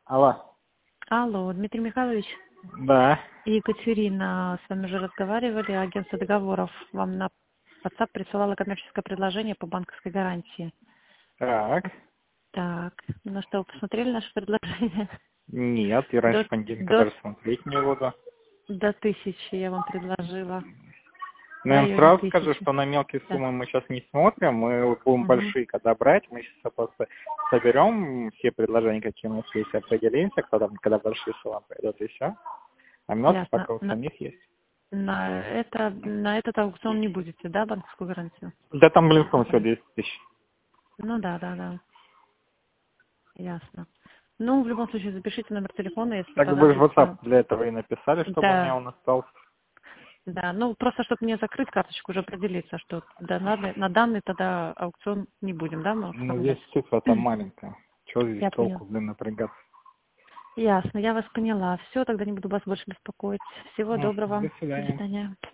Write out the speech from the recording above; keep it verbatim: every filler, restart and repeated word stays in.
Алло. Алло, Дмитрий Михайлович. Да. Екатерина, с вами уже разговаривали. Агентство договоров вам на WhatsApp присылало коммерческое предложение по банковской гарантии. Так. Так, ну что, вы посмотрели наше предложение? Нет, я раньше До, понедельника до, даже смотреть не буду. до тысячи я вам предложила. В Но я вам районе сразу скажу, тысячи. что на мелкие Да. суммы мы сейчас не смотрим, мы вот будем Угу. большие когда брать, мы сейчас просто соберем все предложения, какие у нас есть, определимся, кто там, когда большие суммы пойдут, и все. А мелкие Ясно. пока у На, самих есть. на, это, на этот аукцион не будете, да, банковскую гарантию? Да там, блин, сумма всего Забрать. десять тысяч. Ну да, да, да. Ясно. Ну, в любом случае, запишите номер телефона, если Так вы же в WhatsApp понадобится. для этого и написали, чтобы у меня Да, он остался. да. Ну, просто, чтобы мне закрыть карточку, уже определиться, что да, на, на данный тогда аукцион не будем, да, мы Ну, здесь оформлять. цифра там маленькая. Чего здесь Я поняла. толку, блин, напрягаться? Ясно, я вас поняла. Все, тогда не буду вас больше беспокоить. Всего Ну, доброго. до До свидания. свидания.